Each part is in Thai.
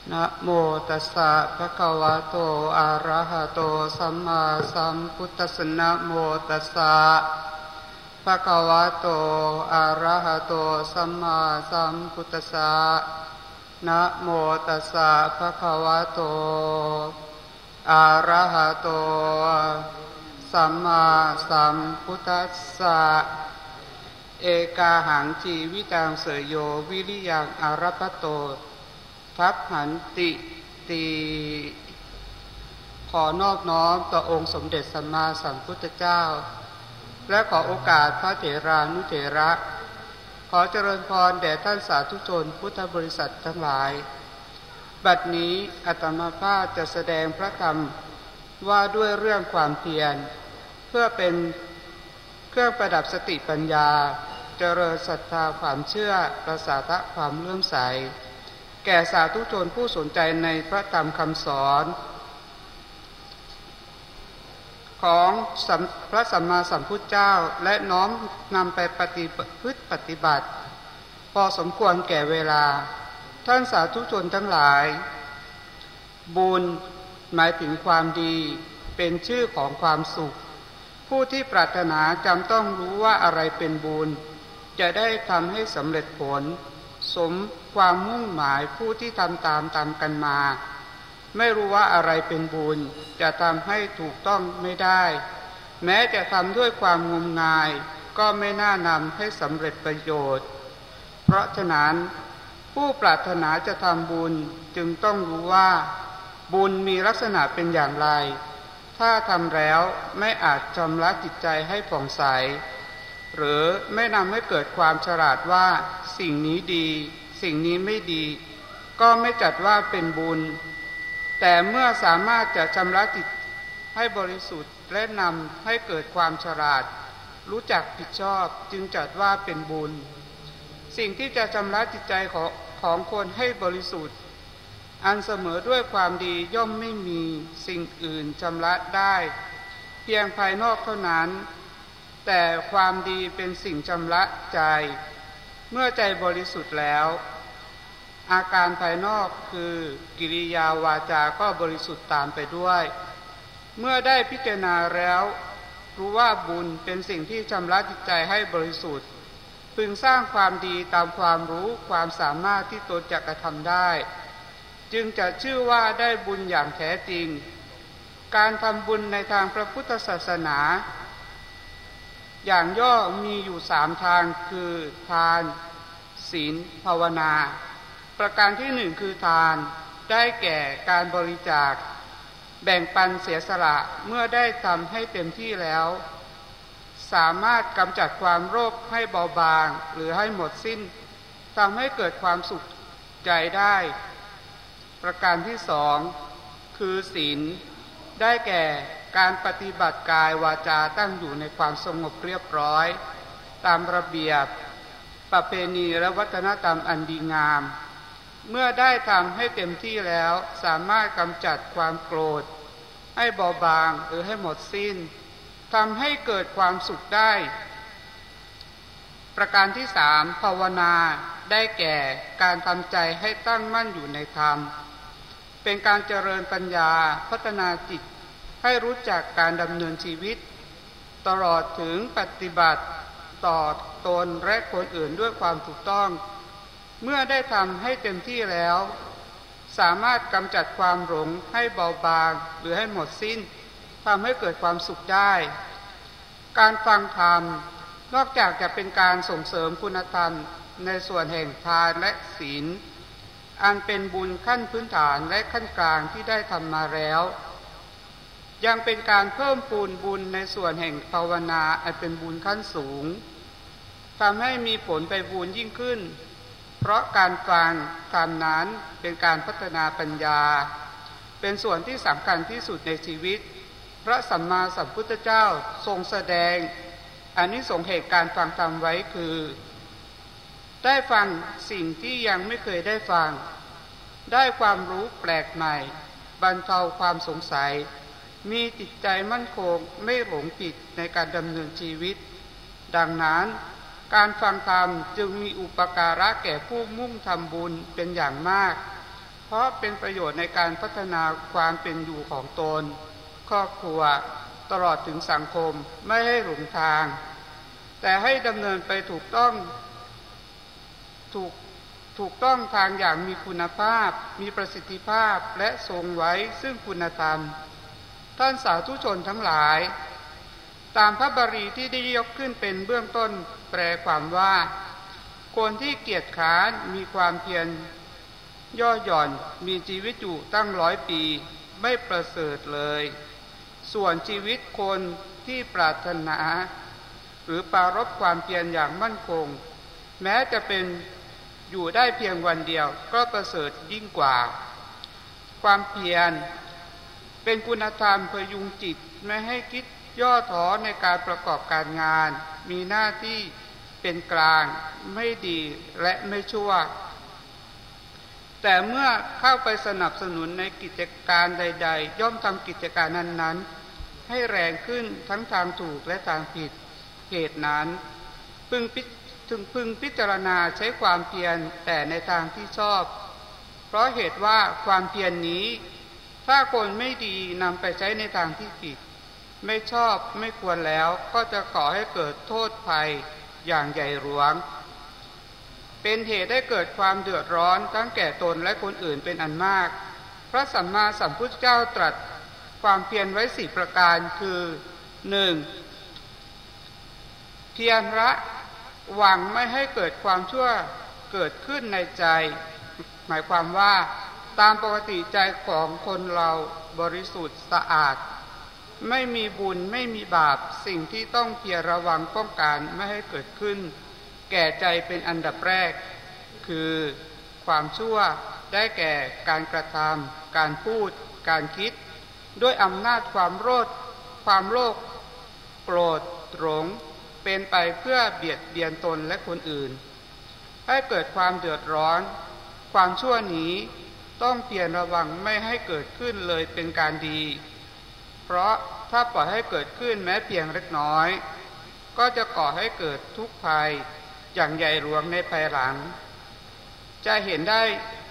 นะโมตัสสะภะคะวะโตอะระหะโตสัมมาสัมพุทธัสสะนะโมตัสสะภะคะวะโตอะระหะโตสัมมาสัมพุทธัสสะนะโมตัสสะภะคะวะโตอะระหะโตสัมมาสัมพุทธัสสะเอกาหังชีวิตังเสยโยวิริยังอารัปปโตทัพหันติตีขอนอบน้อมต่อองค์สมเด็จสัมมาสัมพุทธเจ้าและขอโอกาสพระเถรานุเถระขอเจริญพรแด่ท่านสาธุชนพุทธบริษัททั้งหลายบัดนี้อาตมาภาพจะแสดงพระธรรมว่าด้วยเรื่องความเพียรเพื่อเป็นเครื่องประดับสติปัญญาเจริญศรัทธาความเชื่อประสาทะความเลื่อมใสแก่สาธุชนผู้สนใจในพระธรรมคำสอนของพระสัมมาสัมพุทธเจ้าและน้อมนำไปปฏิบัติพอสมควรแก่เวลาท่านสาธุชนทั้งหลายบุญหมายถึงความดีเป็นชื่อของความสุขผู้ที่ปรารถนาจำต้องรู้ว่าอะไรเป็นบุญจะได้ทำให้สำเร็จผลสมความมุ่งหมายผู้ที่ทำตามกันมาไม่รู้ว่าอะไรเป็นบุญจะทำให้ถูกต้องไม่ได้แม้จะทำด้วยความงมงายก็ไม่น่านำให้สำเร็จประโยชน์เพราะฉะนั้นผู้ปรารถนาจะทำบุญจึงต้องรู้ว่าบุญมีลักษณะเป็นอย่างไรถ้าทำแล้วไม่อาจชำระจิตใจให้ผ่องใสหรือไม่นำให้เกิดความฉลาดว่าสิ่งนี้ดีสิ่งนี้ไม่ดีก็ไม่จัดว่าเป็นบุญแต่เมื่อสามารถจะชำระจิตให้บริสุทธิ์และนำให้เกิดความฉลาดรู้จักผิดชอบจึงจัดว่าเป็นบุญสิ่งที่จะชำระจิตใจของคนให้บริสุทธิ์อันเสมอด้วยความดีย่อมไม่มีสิ่งอื่นชำระได้เพียงภายนอกเท่านั้นแต่ความดีเป็นสิ่งชำระใจเมื่อใจบริสุทธิ์แล้วอาการภายนอกคือกิริยาวาจาก็บริสุทธิ์ตามไปด้วยเมื่อได้พิจารณาแล้วรู้ว่าบุญเป็นสิ่งที่ชำระจิตใจให้บริสุทธิ์พึงสร้างความดีตามความรู้ความสามารถที่ตนจะกระทำได้จึงจะชื่อว่าได้บุญอย่างแท้จริงการทำบุญในทางพระพุทธศาสนาอย่างย่อมีอยู่3ทางคือทานศีลภาวนาประการที่1คือทานได้แก่การบริจาคแบ่งปันเสียสละเมื่อได้ทำให้เต็มที่แล้วสามารถกำจัดความโลภให้เบาบางหรือให้หมดสิ้นทำให้เกิดความสุขใจได้ประการที่2คือศีลได้แก่การปฏิบัติกายวาจาตั้งอยู่ในความสงบเรียบร้อยตามระเบียบประเพณีและวัฒนธรรมอันดีงามเมื่อได้ทำให้เต็มที่แล้วสามารถกำจัดความโกรธให้เบาบางหรือให้หมดสิ้นทำให้เกิดความสุขได้ประการที่3ภาวนาได้แก่การทำใจให้ตั้งมั่นอยู่ในธรรมเป็นการเจริญปัญญาพัฒนาจิตให้รู้จักการดำเนินชีวิตตลอดถึงปฏิบัติต่อตนและคนอื่นด้วยความถูกต้องเมื่อได้ทำให้เต็มที่แล้วสามารถกำจัดความหลงให้เบาบางหรือให้หมดสิ้นทำให้เกิดความสุขได้การฟังธรรมนอกจากจะเป็นการส่งเสริมคุณธรรมในส่วนแห่งทานและศีลอันเป็นบุญขั้นพื้นฐานและขั้นกลางที่ได้ทำมาแล้วยังเป็นการเพิ่มพูนบุญในส่วนแห่งภาวนาอันเป็นบุญขั้นสูงทำให้มีผลไปบุญยิ่งขึ้นเพราะการฟังธรรมนั้นเป็นการพัฒนาปัญญาเป็นส่วนที่สำคัญที่สุดในชีวิตพระสัมมาสัมพุทธเจ้าทรงแสดงอานิสงส์แห่งการฟังธรรมไว้คือได้ฟังสิ่งที่ยังไม่เคยได้ฟังได้ความรู้แปลกใหม่บรรเทาความสงสัยมีจิตใจมั่นคงไม่หลงผิดในการดำเนินชีวิตดังนั้น การฟังธรรมจึงมีอุปการะแก่ผู้มุ่งทำบุญเป็นอย่างมากเพราะเป็นประโยชน์ในการพัฒนาความเป็นอยู่ของตนครอบครัวตลอดถึงสังคมไม่ให้หลงทางแต่ให้ดำเนินไปถูกต้องทางอย่างมีคุณภาพมีประสิทธิภาพและทรงไว้ซึ่งคุณธรรมท่านสาธุชนทั้งหลายตามพระบาลีที่ได้ยกขึ้นเป็นเบื้องต้นแปลความว่าคนที่เกียจคร้านมีความเพียรย่อหย่อนมีชีวิตอยู่ตั้ง100 ปีไม่ประเสริฐเลยส่วนชีวิตคนที่ปรารถนาหรือปรารภความเพียรอย่างมั่นคงแม้จะเป็นอยู่ได้เพียงวันเดียวก็ประเสริฐยิ่งกว่าความเพียรเป็นคุณธรรมพยุงจิตไม่ให้คิดย่อท้อในการประกอบการงานมีหน้าที่เป็นกลางไม่ดีและไม่ชั่วแต่เมื่อเข้าไปสนับสนุนในกิจการใดๆย่อมทำกิจการนั้นๆให้แรงขึ้นทั้งทางถูกและทางผิดเหตุนั้นพึงพิจารณาใช้ความเพียรแต่ในทางที่ชอบเพราะเหตุว่าความเพียรนี้ถ้าคนไม่ดีนำไปใช้ในทางที่ผิดไม่ชอบไม่ควรแล้วก็จะก่อให้เกิดโทษภัยอย่างใหญ่หลวงเป็นเหตุให้เกิดความเดือดร้อนทั้งแก่ตนและคนอื่นเป็นอันมากพระสัมมาสัมพุทธเจ้าตรัสความเพียรไว้4 ประการคือ 1. เพียรละหวังไม่ให้เกิดความชั่วเกิดขึ้นในใจหมายความว่าตามปกติใจของคนเราบริสุทธิ์สะอาดไม่มีบุญไม่มีบาปสิ่งที่ต้องเพียรระวังป้องกันไม่ให้เกิดขึ้นแก่ใจเป็นอันดับแรกคือความชั่วได้แก่การกระทำการพูดการคิดด้วยอำนาจความโลภโกรธหลงเป็นไปเพื่อเบียดเบียนตนและคนอื่นให้เกิดความเดือดร้อนความชั่วนี้ต้องเพียรระวังไม่ให้เกิดขึ้นเลยเป็นการดีเพราะถ้าปล่อยให้เกิดขึ้นแม้เพียงเล็กน้อยก็จะก่อให้เกิดทุกข์ภัยอย่างใหญ่หลวงในภายหลังจะเห็นได้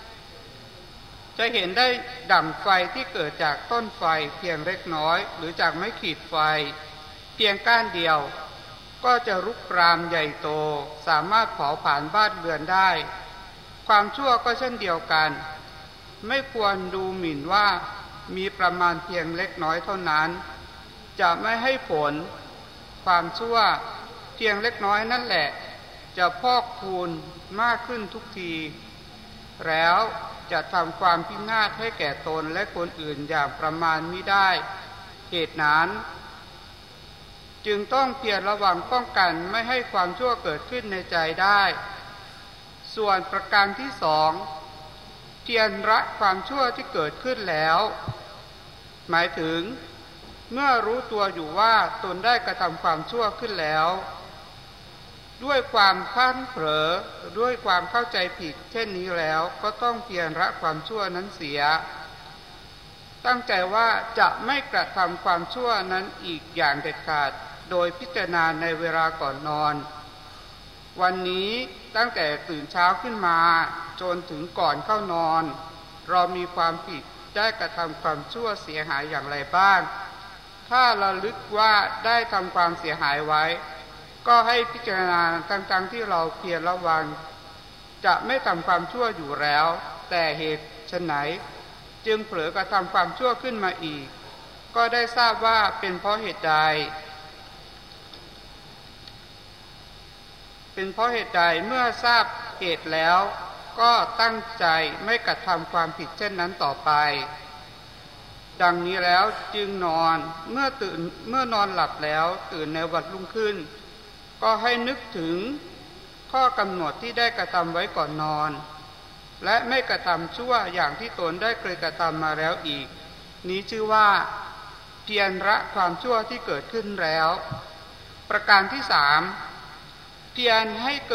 ดั่งไฟที่เกิดจากต้นไฟเพียงเล็กน้อยหรือจากไม้ขีดไฟเพียงก้านเดียวก็จะรุกรามใหญ่โตสามารถเผาผลาญบ้านเรือนได้ความชั่วก็เช่นเดียวกันไม่ควรดูหมิ่นว่ามีประมาณเพียงเล็กน้อยเท่านั้นจะไม่ให้ผลความชั่วเพียงเล็กน้อยนั่นแหละจะพอกพูนมากขึ้นทุกทีแล้วจะทำความพินาศให้แก่ตนและคนอื่นอย่างประมาณมิได้เหตุนั้นจึงต้องเพียรระวังป้องกันไม่ให้ความชั่วเกิดขึ้นในใจได้ส่วนประการที่2เพียรละความชั่วที่เกิดขึ้นแล้วหมายถึงเมื่อรู้ตัวอยู่ว่าตนได้กระทำความชั่วขึ้นแล้วด้วยความพลั้งเผลอด้วยความเข้าใจผิดเช่นนี้แล้วก็ต้องเพียรละความชั่วนั้นเสียตั้งใจว่าจะไม่กระทำความชั่วนั้นอีกอย่างเด็ดขาดโดยพิจารณาในเวลาก่อนนอนวันนี้ตั้งแต่ตื่นเช้าขึ้นมาจนถึงก่อนเข้านอนเรามีความผิดได้กระทำความชั่วเสียหายอย่างไรบ้างถ้าระลึกว่าได้ทำความเสียหายไว้ก็ให้พิจารณาทั้งที่เราเพียรระวังจะไม่ทำความชั่วอยู่แล้วแต่เหตุไฉนจึงเผลอกระทำความชั่วขึ้นมาอีกก็ได้ทราบว่าเป็นเพราะเหตุใดเมื่อทราบเหตุแล้วก็ตั้งใจไม่กระทำความผิดเช่นนั้นต่อไปดังนี้แล้วจึงนอนเมื่อนอนหลับแล้วตื่นในวันรุ่งขึ้นก็ให้นึกถึงข้อกำหนดที่ได้กระทำไว้ก่อนนอนและไม่กระทำชั่วอย่างที่ตนได้เคยกระทำมาแล้วอีกนี้ชื่อว่าเพียรละความชั่วที่เกิดขึ้นแล้วประการที่3เพียร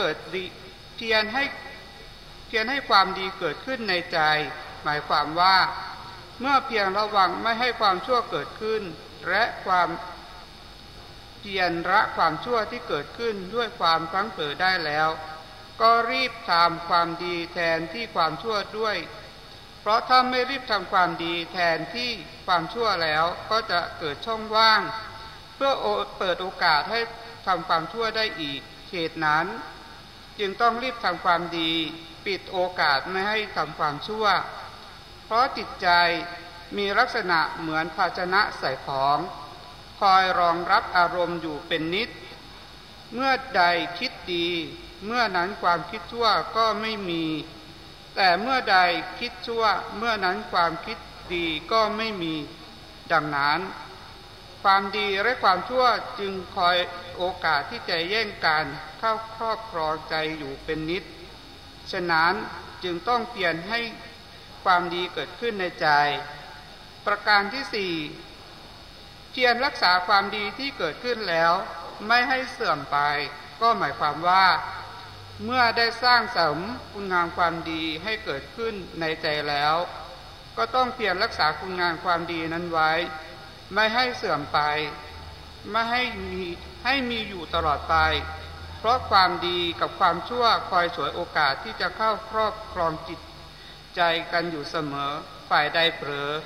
ให้ความดีเกิดขึ้นในใจหมายความว่าเมื่อเพียรระวังไม่ให้ความชั่วเกิดขึ้นและความเพียรละความชั่วที่เกิดขึ้นด้วยความพลั้งเผลอได้แล้วก็รีบทำความดีแทนที่ความชั่วด้วยเพราะถ้าไม่รีบทำความดีแทนที่ความชั่วแล้วก็จะเกิดช่องว่างเพื่อเปิดโอกาสให้ทำความชั่วได้อีกเหตุนั้นจึงต้องรีบทำความดีปิดโอกาสไม่ให้ทำความชั่วเพราะจิตใจมีลักษณะเหมือนภาชนะใส่ของคอยรองรับอารมณ์อยู่เป็นนิดเมื่อใดคิดดีเมื่อนั้นความคิดชั่วก็ไม่มีแต่เมื่อใดคิดชั่วเมื่อนั้นความคิดดีก็ไม่มีดังนั้นความดีและความชั่วจึงคอยโอกาสที่จะแย่งกันเข้าครอบครองใจอยู่เป็นนิดฉะนั้นจึงต้องเปลี่ยนให้ความดีเกิดขึ้นในใจประการที่สี่เพียรรักษาความดีที่เกิดขึ้นแล้วไม่ให้เสื่อมไปก็หมายความว่าเมื่อได้สร้างสมคุณงามความดีให้เกิดขึ้นในใจแล้วก็ต้องเพียรรักษาคุณงามความดีนั้นไว้ไม่ให้เสื่อมไปไม่ให้มีอยู่ตลอดไปเพราะความดีกับความชั่วคอยฉวยโอกาสที่จะเข้าครอบครองจิตใจกันอยู่เสมอฝ่ายใดเผลอ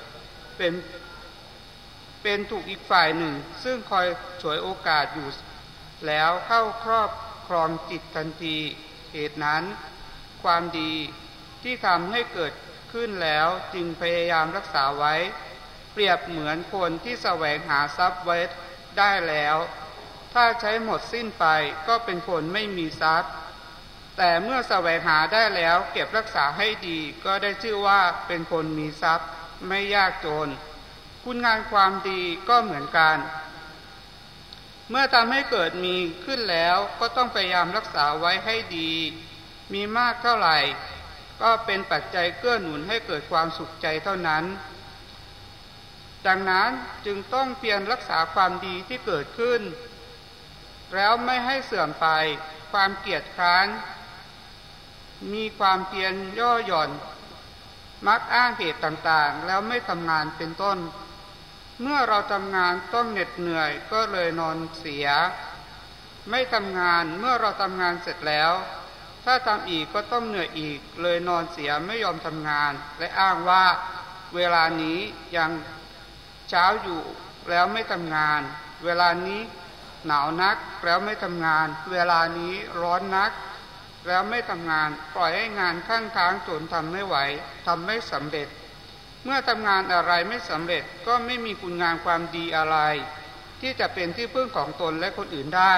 เป็นถูกอีกฝ่ายหนึ่งซึ่งคอยฉวยโอกาสอยู่แล้วเข้าครอบครองจิตทันทีเหตุนั้นความดีที่ทำให้เกิดขึ้นแล้วจึงพยายามรักษาไว้เปรียบเหมือนคนที่แสวงหาทรัพย์ไว้ได้แล้วถ้าใช้หมดสิ้นไปก็เป็นคนไม่มีทรัพย์แต่เมื่อแสวงหาได้แล้วเก็บรักษาให้ดีก็ได้ชื่อว่าเป็นคนมีทรัพย์ไม่ยากจนคุณงามความดีก็เหมือนกันเมื่อทำให้เกิดมีขึ้นแล้วก็ต้องพยายามรักษาไว้ให้ดีมีมากเท่าไหร่ก็เป็นปัจจัยเกื้อหนุนให้เกิดความสุขใจเท่านั้นดังนั้นจึงต้องเพียรรักษาความดีที่เกิดขึ้นแล้วไม่ให้เสื่อมไปความเกียจคร้านมีความเพียรย่อหย่อนมักอ้างเหตุต่างๆแล้วไม่ทำงานเป็นต้นเมื่อเราทำงานต้องเหน็ดเหนื่อยก็เลยนอนเสียไม่ทำงานเมื่อเราทำงานเสร็จแล้วถ้าทำอีกก็ต้องเหนื่อยอีกเลยนอนเสียไม่ยอมทำงานและอ้างว่าเวลานี้ยังเช้าอยู่แล้วไม่ทำงานเวลานี้หนาวนักแล้วไม่ทำงานเวลานี้ร้อนนักแล้วไม่ทำงานปล่อยให้งานข้างค้างจนทำไม่ไหวทำไม่สำเร็จเมื่อทำงานอะไรไม่สำเร็จก็ไม่มีคุณงามความดีอะไรที่จะเป็นที่พึ่งของตนและคนอื่นได้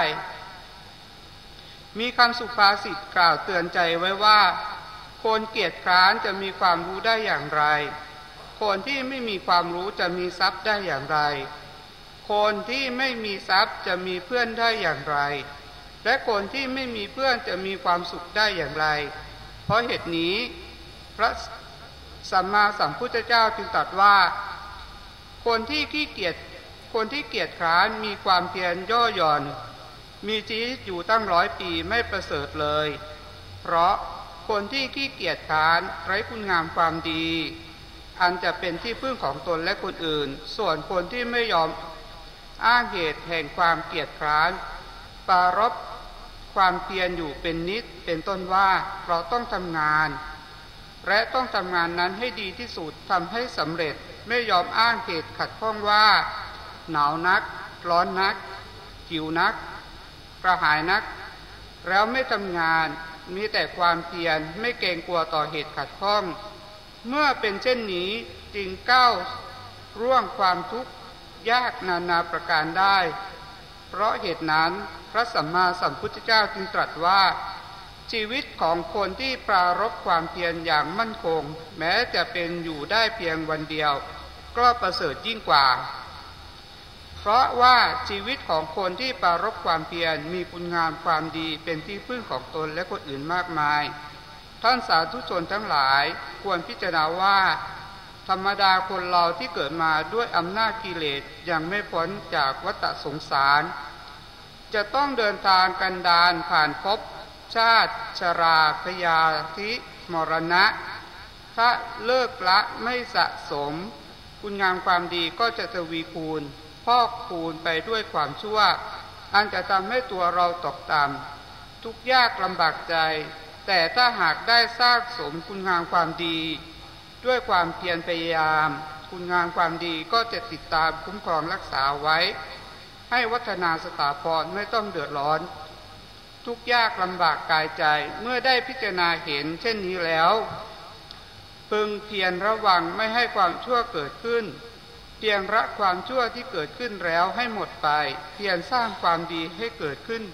มีคำสุภาษิตกล่าวเตือนใจไว้ว่าคนเกียจคร้านจะมีความรู้ได้อย่างไรคนที่ไม่มีความรู้จะมีทรัพย์ได้อย่างไรคนที่ไม่มีทรัพย์จะมีเพื่อนได้อย่างไรและคนที่ไม่มีเพื่อนจะมีความสุขได้อย่างไรเพราะเหตุนี้พระสัมมาสัมพุทธเจ้าจึงตรัสว่าคนที่เกียจคร้านมีความเพียรย่อหย่อนมีชีวิตอยู่ตั้ง100 ปีไม่ประเสริฐเลยเพราะคนที่ขี้เกียจคร้านไร้คุณงามความดีอันจะเป็นที่พึ่งของตนและคนอื่นส่วนคนที่ไม่ยอมอ้างเหตุแห่งความเกียจคร้านปรารภความเพียรอยู่เป็นนิดเป็นต้นว่าเราต้องทำงานและต้องทำงานนั้นให้ดีที่สุดทำให้สำเร็จไม่ยอมอ้างเหตุขัดข้องว่าหนาวนักร้อนนักหิวนักกระหายนักแล้วไม่ทำงานมีแต่ความเพียรไม่เกรงกลัวต่อเหตุขัดข้องเมื่อเป็นเช่นนี้จึงก้าวร่วงความทุกข์ยากนานาประการได้เพราะเหตุนั้นพระสัมมาสัมพุทธเจ้าจึงตรัสว่าชีวิตของคนที่ปรารภความเพียรอย่างมั่นคงแม้จะเป็นอยู่ได้เพียงวันเดียวก็ประเสริฐยิ่งกว่าเพราะว่าชีวิตของคนที่ปรารภความเพียรมีคุณงามความดีเป็นที่พึ่งของตนและคนอื่นมากมายท่านสาธุชนทั้งหลายควรพิจารณาว่าธรรมดาคนเราที่เกิดมาด้วยอำนาจกิเลสยังไม่พ้นจากวัฏสงสารจะต้องเดินทางกันดารผ่านภพชาติชราพยาธิมรณะถ้าเลิกละไม่สะสมคุณงามความดีก็จะทวีคูณพอกคูณไปด้วยความชั่วอันจะทำให้ตัวเราตกต่ำทุกข์ยากลำบากใจแต่ถ้าหากได้สร้างสมคุณงามความดีด้วยความเพียรพยายามคุณงามความดีก็จะติดตามคุ้มครองรักษาไว้ให้วัฒนาสถาพรไม่ต้องเดือดร้อนทุกข์ยากลำบากกายใจเมื่อได้พิจารณาเห็นเช่นนี้แล้วพึงเพียรระวังไม่ให้ความชั่วเกิดขึ้นเพียรละความชั่วที่เกิดขึ้นแล้วให้หมดไปเพียรสร้างความดีให้เกิดขึ้น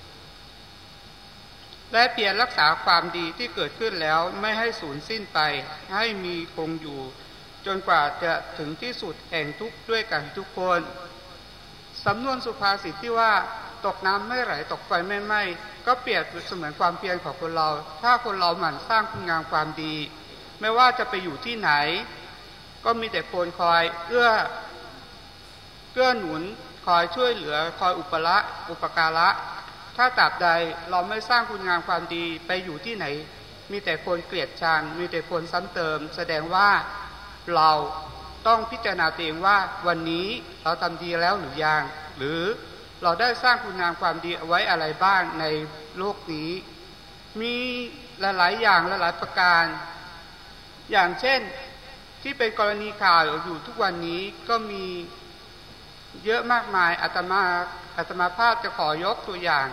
และเพียรรักษาความดีที่เกิดขึ้นแล้วไม่ให้สูญสิ้นไปให้มีคงอยู่จนกว่าจะถึงที่สุดแห่งทุกข์ด้วยกันทุกคนสำนวนสุภาษิตที่ว่าตกน้ำไม่ไหลตกไฟไม่ไหม้ก็เปรียบเสมือนความเพียรของคนเราถ้าคนเราหมั่นสร้างคุณงามความดีไม่ว่าจะไปอยู่ที่ไหนก็มีแต่คนคอยเอื้อหนุนคอยช่วยเหลือคอยอุปการะถ้าตราบใดเราไม่สร้างคุณงามความดีไปอยู่ที่ไหนมีแต่คนเกลียดชังมีแต่คนซ้ำเติมแสดงว่าเราต้องพิจารณาตัวเองว่าวันนี้เราทำดีแล้วหรือยังหรือเราได้สร้างคุณงามความดีเอาไว้อะไรบ้างในโลกนี้มีหลายๆอย่างหลายๆประการอย่างเช่นที่เป็นกรณีข่าวอยู่ทุกวันนี้ก็มีเยอะมากมายอาตมาภาพจะขอยกตัวอย่าง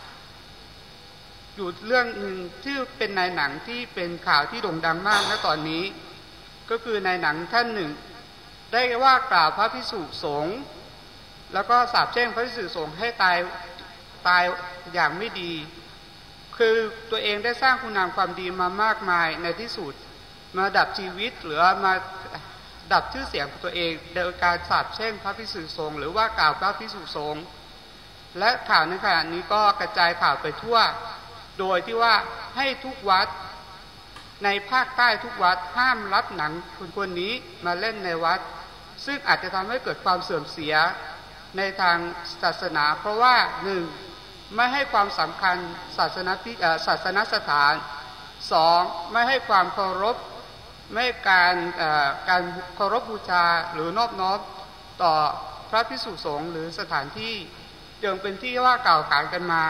อยู่เรื่องหนึ่งที่เป็นในหนังที่เป็นข่าวที่โด่งดังมากณตอนนี้ก็คือในหนังท่านหนึ่งได้ว่ากล่าวพระภิกษุสงฆ์แล้วก็สาปแช่งพระภิกษุสงฆ์ให้ตายอย่างไม่ดีคือตัวเองได้สร้างคุณงามความดีมามากมายในที่สุดมาดับชีวิตหรือมาดับชื่อเสียงของตัวเองโดยการสาปแช่งพระภิกษุสงฆ์หรือว่ากล่าวพระภิกษุสงฆ์และข่าวในขณะนี้ก็กระจายข่าวไปทั่วโดยที่ว่าให้ทุกวัดในภาคใต้ทุกวัดห้ามรับหนังคนนี้มาเล่นในวัดซึ่งอาจจะทำให้เกิดความเสื่อมเสียในทางศาสนาเพราะว่าหนึ่งไม่ให้ความสำคัญศาสนสถานสองไม่ให้ความเคารพไม่ให้การเคารพบูชาหรือนอบน้อมต่อพระภิกษุสงฆ์หรือสถานที่จึงเป็นที่ว่ากล่าวขานกันมา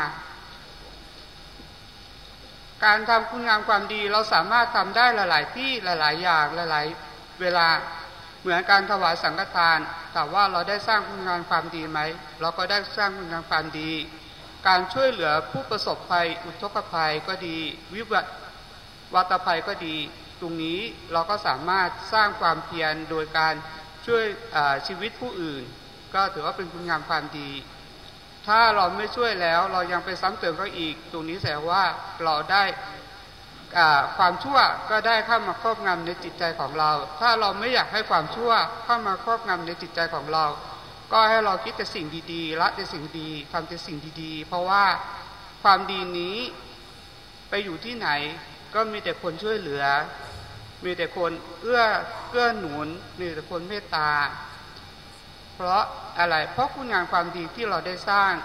การทำคุณงามความดีเราสามารถทำได้หลายๆที่หลายๆอย่างหลายๆเวลาเหมือนการถวายสังฆทานถามว่าเราได้สร้างคุณงามความดีไหมเราก็ได้สร้างคุณงามความดีการช่วยเหลือผู้ประสบภัยอุทกภัยก็ดีวิวัตภัยก็ดีตรงนี้เราก็สามารถสร้างความเพียรโดยการช่วยชีวิตผู้อื่นก็ถือว่าเป็นคุณงามความดีถ้าเราไม่ช่วยแล้วเรายังไปซ้ำเติมเขาอีกตรงนี้แสดงว่าเราได้ความชั่วก็ได้เข้ามาครอบงำในจิตใจของเราถ้าเราไม่อยากให้ความชั่วเข้ามาครอบงำในจิตใจของเราก็ให้เราคิดแต่สิ่งดีๆละแต่สิ่งดีทำแต่สิ่งดีๆเพราะว่าความดีนี้ไปอยู่ที่ไหนก็มีแต่คนช่วยเหลือมีแต่คนเอื้อหนุนมีแต่คนเมตตาเพราะอะไรเพราะคุณงามความดีที่เราได้สร้าง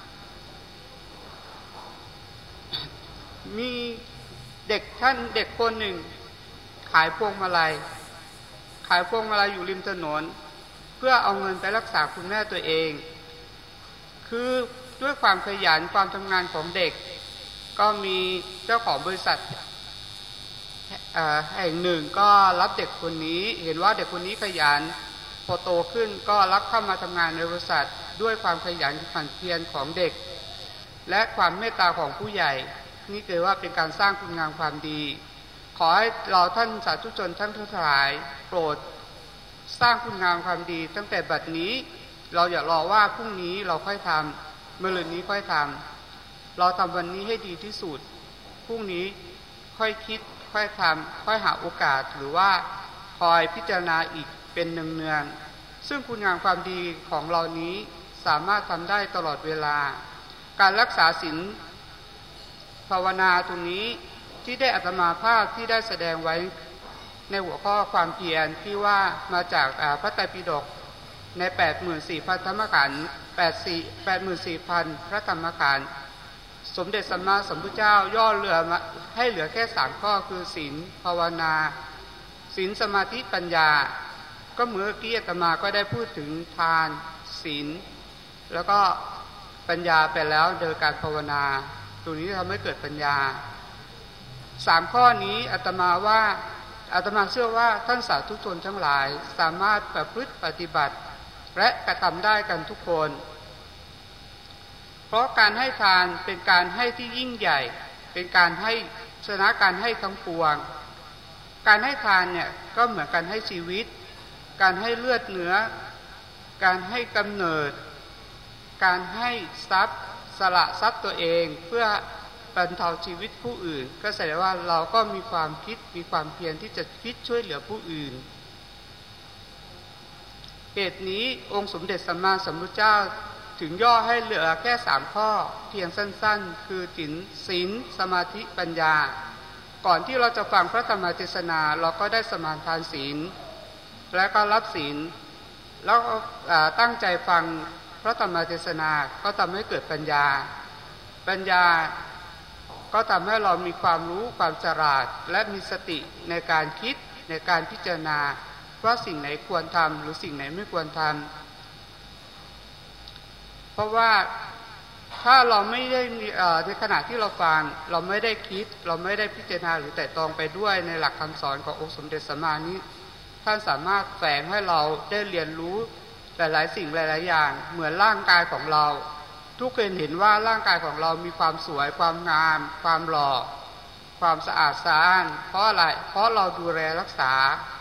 มีเด็กคนหนึ่งขายพวงมาลัยอยู่ริมถนนเพื่อเอาเงินไปรักษาคุณแม่ตัวเองคือด้วยความขยันความทำงานของเด็กก็มีเจ้าของบริษัทแห่งหนึ่งก็รับเด็กคนนี้เห็นว่าเด็กคนนี้ขยันพอโตขึ้นก็รับเข้ามาทำงานในบริษัทด้วยความขยันหมั่นเพียรของเด็กและความเมตตาของผู้ใหญ่นี่คือว่าเป็นการสร้างคุณงามความดีขอให้เราท่านสาธุชนท่านทั้งหลายโปรดสร้างคุณงามความดีตั้งแต่บัดนี้เราอย่ารอว่าพรุ่งนี้เราค่อยทำมะรืนนี้ค่อยทำเราทำวันนี้ให้ดีที่สุดพรุ่งนี้ค่อยคิดค่อยทำค่อยหาโอกาสหรือว่าคอยพิจารณาอีกเป็นเนืองๆซึ่งคุณงามความดีของเรานี้สามารถทำได้ตลอดเวลาการรักษาศีลภาวนาตรงนี้ที่ได้อาตมาภาพที่ได้แสดงไว้ในหัวข้อความเพียรที่ว่ามาจากพระไตรปิฎกใน 84,000 ธรรมขันธ์ 84,000 พระธรรมขันธ์สมเด็จสัมมาสัมพุทธเจ้าย่อเหลือให้เหลือแค่3ข้อคือศีลภาวนาศีลสมาธิปัญญาก็เมื่อกี้อาตมาก็ได้พูดถึงทานศีลแล้วก็ปัญญาไปแล้วโดยการภาวนาตรงนี้ทำให้เกิดปัญญา3ข้อนี้อาตมาว่าอาตมาเชื่อว่าท่านสาธุชนทั้งหลายสามารถประพฤติปฏิบัติและกระทำได้กันทุกคนเพราะการให้ทานเป็นการให้ที่ยิ่งใหญ่เป็นการให้ชนะการให้ทั้งปวงการให้ทานเนี่ยก็เหมือนการให้ชีวิตการให้เลือดเนื้อการให้กำเนิดการให้ทรัพย์สละทรัพย์ตัวเองเพื่อบรรเทาชีวิตผู้อื่นก็แสดงว่าเราก็มีความคิดมีความเพียรที่จะคิดช่วยเหลือผู้อื่นเหตุนี้องค์สมเด็จสัมมาสัมพุทธเจ้าถึงย่อให้เหลือแค่3ข้อเพียงสั้นๆคือศีลสมาธิปัญญาก่อนที่เราจะฟังพระธรรมเทศนาเราก็ได้สมาทานศีลและก็รับศีลแล้วตั้งใจฟังพระธรรมเทศนาก็ทำให้เกิดปัญญาก็ทำให้เรามีความรู้ความฉลาดและมีสติในการคิดในการพิจารณาว่าสิ่งไหนควรทำหรือสิ่งไหนไม่ควรทำเพราะว่าถ้าเราไม่ได้ในขณะที่เราฟังเราไม่ได้คิดเราไม่ได้พิจารณาหรือแต่ตองไปด้วยในหลักคำสอนขององค์สมเด็จสัมมานี้ท่านสามารถแฝงให้เราได้เรียนรู้หลายๆสิ่งหลายๆอย่างเหมือนร่างกายของเราทุกคนเห็นว่าร่างกายของเรามีความสวยความงามความหล่อความสะอาดสะอ้านเพราะอะไรเพราะเราดูแลรักษา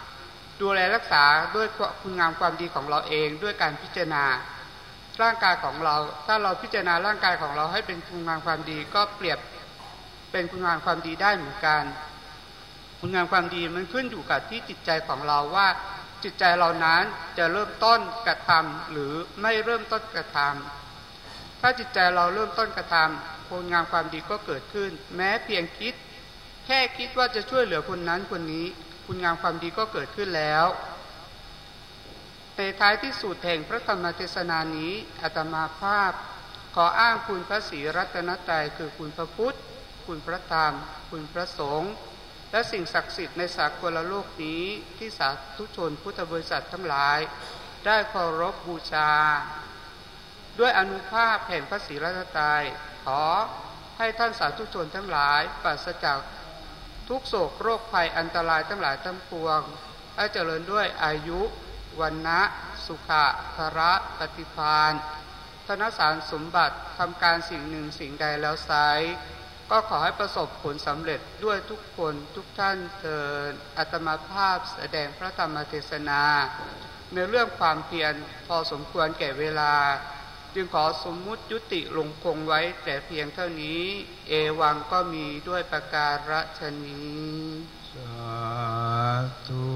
ด้วยคุณงามความดีของเราเองด้วยการพิจารณาร่างกายของเราถ้าเราพิจารณาร่างกายของเราให้เป็นคุณงามความดีก็เปรียบเป็นคุณงามความดีได้เหมือนกันคุณงามความดีมันขึ้นอยู่กับที่จิตใจของเราว่าจิตใจเรานั้นจะเริ่มต้นกระทำหรือไม่เริ่มต้นกระทำถ้าจิตใจเราเริ่มต้นกระทำคุณงามความดีก็เกิดขึ้นแม้เพียงแค่คิดว่าจะช่วยเหลือคนนั้นคนนี้คุณงามความดีก็เกิดขึ้นแล้วในท้ายที่สุดแห่งพระธรรมเทศนานี้อาตมาภาพขออ้างคุณพระศรีรัตนตรัยคือคุณพระพุทธคุณพระธรรมคุณพระสงฆ์และสิ่งศักดิ์สิทธิ์ในสากลโลกนี้ที่สาธุชนพุทธบริษัททั้งหลายได้เคารพบูชาด้วยอานุภาพแห่งพระศรีรัตนตรัยขอให้ท่านสาธุชนทั้งหลายปราศจากทุกโศกโรคภัยอันตรายทั้งหลายทั้งปวงให้เจริญด้วยอายุวันนะสุขะภระปฏิภาณธนสารสมบัติทำการสิ่งหนึ่งสิ่งใดแล้วไซร้ก็ขอให้ประสบผลสำเร็จด้วยทุกคนทุกท่านเถิดอาตมาภาพแสดงพระธรรมเทศนาในเรื่องความเพียรพอสมควรแก่เวลาจึงขอสมมุติยุติลงคงไว้แต่เพียงเท่านี้เอวังก็มีด้วยประการฉะนี้สาธุ